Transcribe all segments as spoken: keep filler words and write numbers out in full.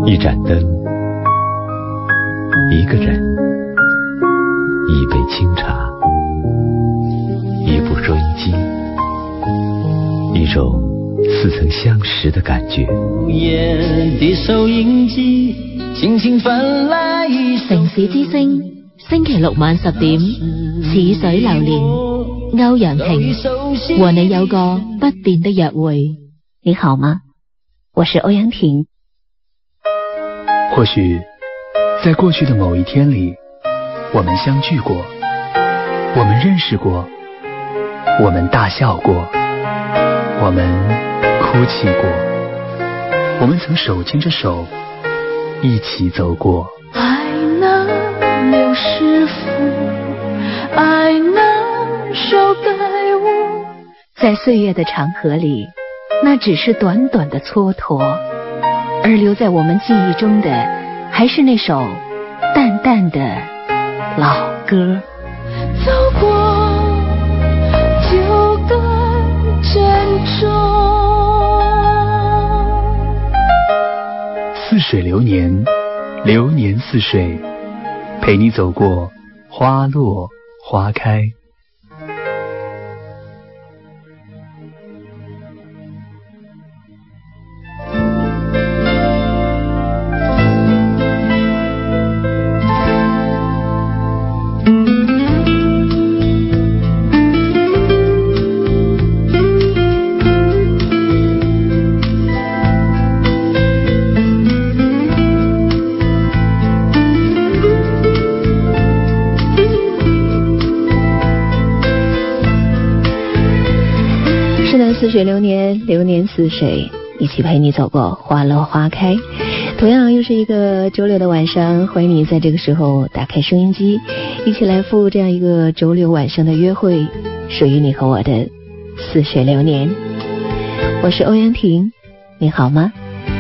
一盏灯，一个人，一杯清茶，一部收音机，一种似曾相识的感觉。 的收音機輕輕翻來一首城市之聲，星期六晚十點，似水流年，歐陽婷和你有個不變的約會。你好嗎？我是歐陽婷。 或許在過去的某一天裡，我們相聚過，我們認識過，我們大笑過，我們哭泣過，我們曾手牽着手一起走過。 愛那劉師傅，愛那手帶我。 在歲月的長河裡，那只是短短的蹉跎，而留在我們記憶中的還是那首淡淡的老歌。 走過就該珍重。 似水流年，流年似水，陪你走過花落花開。 似水流年，流年似水，一起陪你走過花落花開。同樣又是一個周六的晚上，歡迎你在這個時候打開收音機，一起來赴這樣一個周六晚上的約會，屬於你和我的似水流年。我是歐陽婷，你好嗎？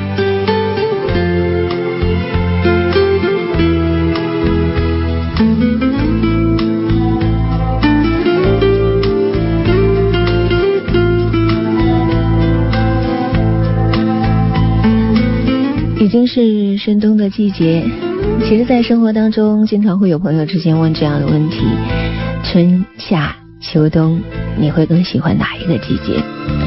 已經是深冬的季節，其實在生活當中經常會有朋友之間問這樣的問題，春夏秋冬你會更喜歡哪一個季節？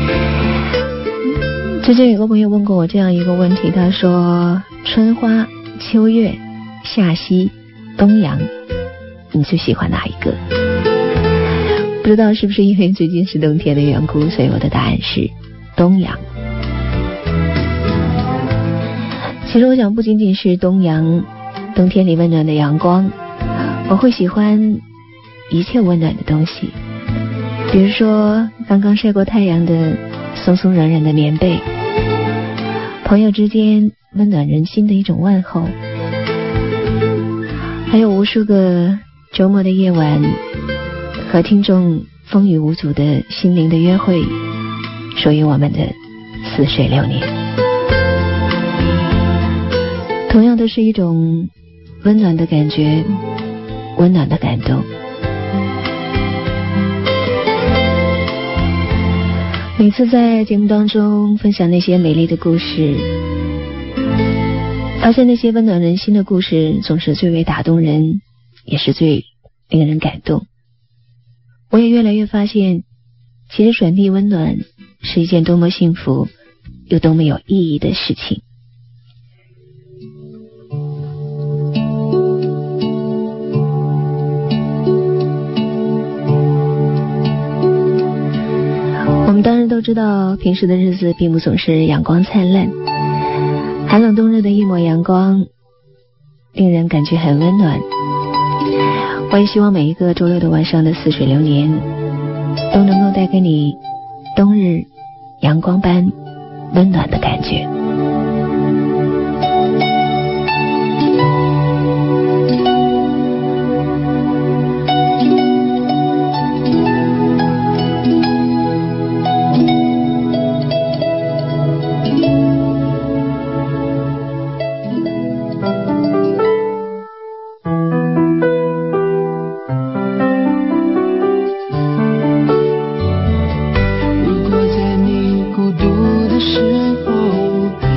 之前有個朋友問過我這樣一個問題，他說春花秋月夏夕冬陽，你最喜歡哪一個？不知道是不是因為最近是冬天的緣故，所以我的答案是冬陽。其實我想不僅僅是冬陽，冬天裡溫暖的陽光，我會喜歡一切溫暖的東西，比如說剛剛曬過太陽的鬆鬆軟軟的棉被，朋友之間溫暖人心的一種問候，還有無數個周末的夜晚和聽眾風雨無阻的心靈的約會，屬於我們的似水流年。同樣都是一種溫暖的感覺，溫暖的感動。每次在節目當中分享那些美麗的故事，發現那些溫暖人心的故事總是最為打動人，也是最令人感動。我也越來越發現，其實傳遞溫暖是一件多麼幸福又多麼有意義的事情。我們當然都知道，平時的日子並不總是陽光燦爛，寒冷冬日的一抹陽光令人感覺很溫暖。我也希望每一個周六的晚上的似水流年都能夠帶給你冬日陽光般溫暖的感覺。 如果在你孤獨的時候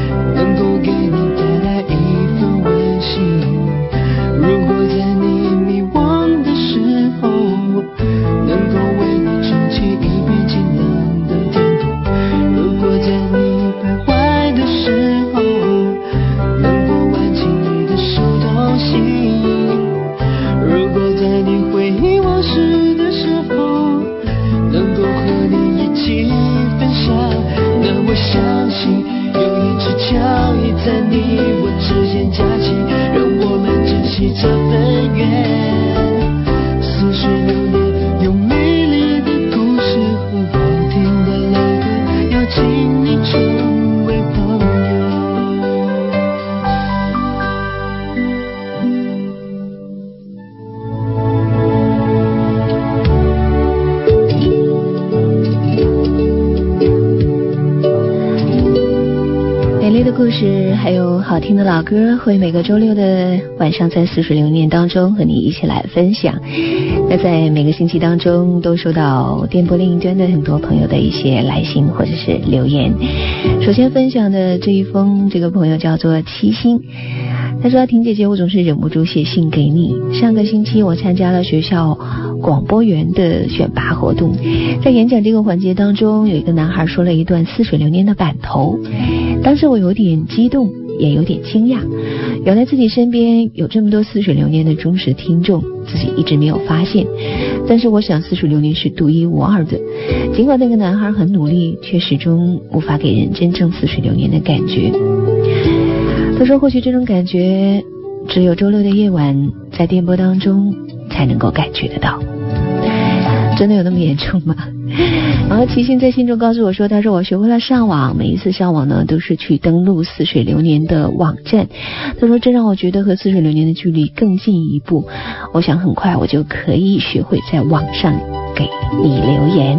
美丽的故事还有好听的老歌会每个周六的晚上在似水流年当中和你一起来分享。那在每个星期当中都收到电波另一端的很多朋友的一些来信或者是留言。首先分享的这一封，这个朋友叫做七星，他说：婷姐姐，我总是忍不住写信给你。上个星期我参加了学校广播员的选拔活动，在演讲这个环节当中，有一个男孩说了一段似水流年的版头，当时我有点激动，也有点惊讶，原来自己身边有这么多似水流年的忠实听众，自己一直没有发现。但是我想似水流年是独一无二的，尽管那个男孩很努力，却始终无法给人真正似水流年的感觉。他说或许这种感觉只有周六的夜晚在电波当中才能够感觉得到。真的有那么严重吗？然后齐星在信中告诉我说，他说我学会了上网，每一次上网呢都是去登录似水流年的网站。他说这让我觉得和似水流年的距离更进一步，我想很快我就可以学会在网上给你留言。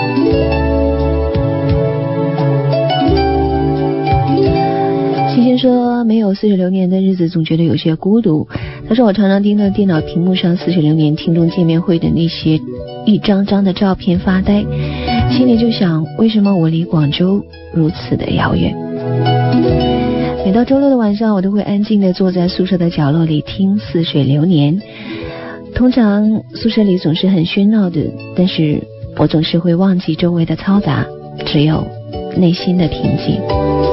齐星说没有似水流年的日子总觉得有些孤独。他说我常常盯着电脑屏幕上似水流年听众见面会的那些一张张的照片发呆，心里就想为什么我离广州如此的遥远。每到周六的晚上，我都会安静地坐在宿舍的角落里听似水流年。通常宿舍里总是很喧闹的，但是我总是会忘记周围的嘈杂，只有内心的平静。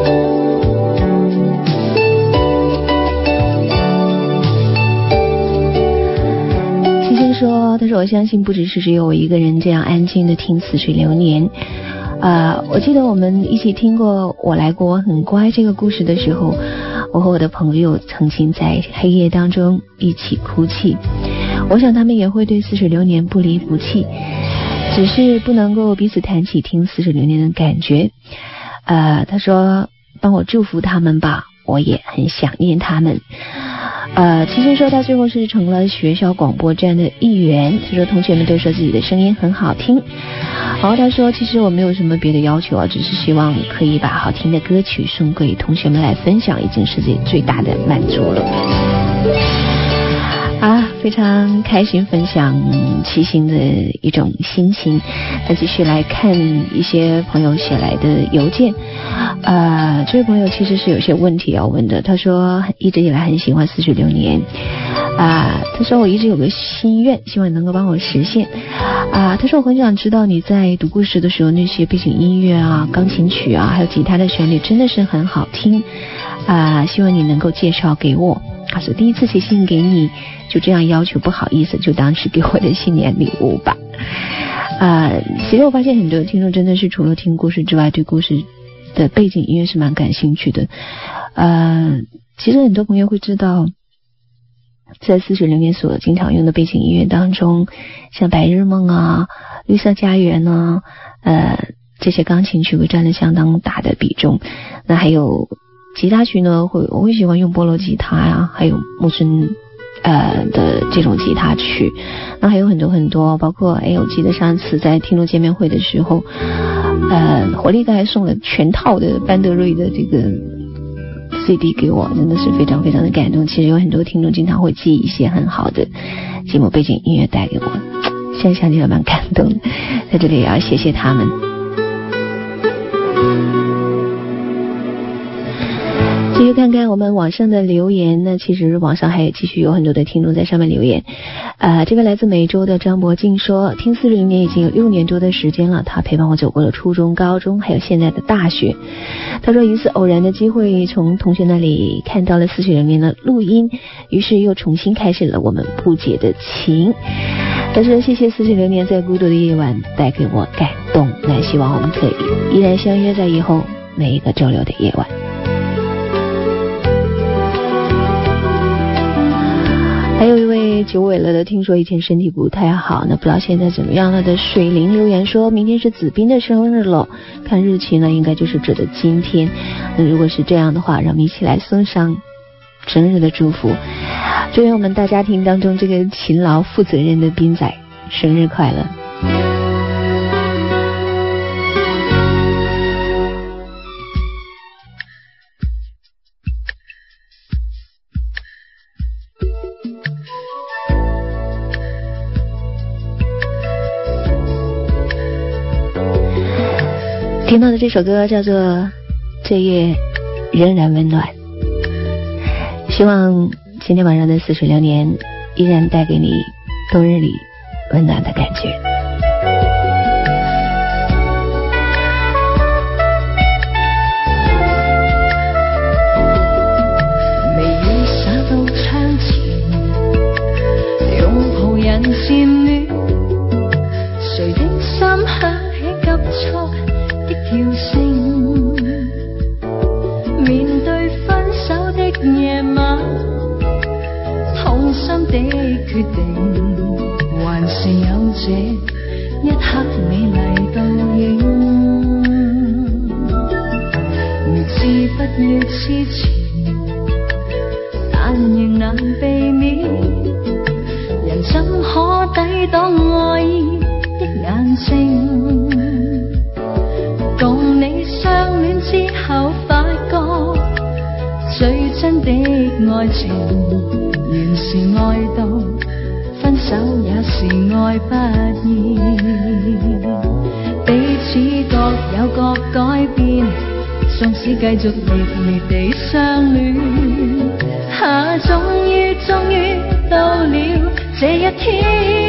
说他说我相信不只是只有我一个人这样安静的听似水流年。呃，我记得我们一起听过我来过我很乖这个故事的时候，我和我的朋友曾经在黑夜当中一起哭泣。我想他们也会对似水流年不离不弃，只是不能够彼此谈起听似水流年的感觉。呃，他说帮我祝福他们吧，我也很想念他们。呃，其实说他最后是成了学校广播站的一员。他说同学们都说自己的声音很好听。然后他说其实我没有什么别的要求啊，只是希望可以把好听的歌曲送给同学们来分享，已经是自己最大的满足了。啊，非常开心分享七星的一种心情。那继续来看一些朋友写来的邮件。呃，这位朋友其实是有些问题要问的。他说一直以来很喜欢似水流年啊、呃，他说我一直有个心愿，希望你能够帮我实现啊、呃。他说我很想知道你在读故事的时候那些背景音乐啊、钢琴曲啊还有吉他的旋律真的是很好听啊、呃，希望你能够介绍给我。他说第一次写信给你就这样要求，不好意思，就当是给我的新年礼物吧。啊、呃，其实我发现很多听众真的是除了听故事之外，对故事的背景音乐是蛮感兴趣的。呃，其实很多朋友会知道，在似水流年所经常用的背景音乐当中，像白日梦啊、绿色家园啊，呃，这些钢琴曲会占了相当大的比重。那还有吉他曲呢，会我会喜欢用波罗吉他呀、啊，还有木村呃的这种吉他曲。那还有很多很多，包括哎，我记得上次在听众见面会的时候，呃，活力哥还送了全套的班德瑞的这个 C D 给我，真的是非常非常的感动。其实有很多听众经常会寄一些很好的节目背景音乐带给我，现在想起来蛮感动的，在这里也要谢谢他们。继续看看我们网上的留言，那其实网上还有继续有很多的听众在上面留言。呃，这位来自美洲的张博静说，听似水流年已经有六年多的时间了，他陪伴我走过了初中、高中还有现在的大学。他说一次偶然的机会从同学那里看到了似水流年的录音，于是又重新开始了我们不解的情。他说谢谢似水流年在孤独的夜晚带给我感动，那希望我们可以依然相约在以后每一个周六的夜晚。还有一位久违了的，听说以前身体不太好，那不知道现在怎么样了的水灵留言说，明天是子斌的生日了，看日期呢应该就是指的今天。那如果是这样的话，让我们一起来送上生日的祝福，祝愿我们大家庭当中这个勤劳负责任的斌仔生日快乐。 听到的这首歌叫做《这夜仍然温暖》，希望今天晚上的似水流年依然带给你冬日里温暖的感觉。 微雨灑到窗前，擁抱人漸暖，誰的心響起急促的跳聲，面對分手的夜晚，痛心的決定，還是有這一刻美麗倒影。明知不要痴纏，但仍難避免，人怎可抵擋愛意的眼睛？共你相戀之後發覺，最真的愛情原是愛到分手也是愛不易，彼此各有各改變，縱使繼續熱烈地相戀，啊，終於終於到了這一天。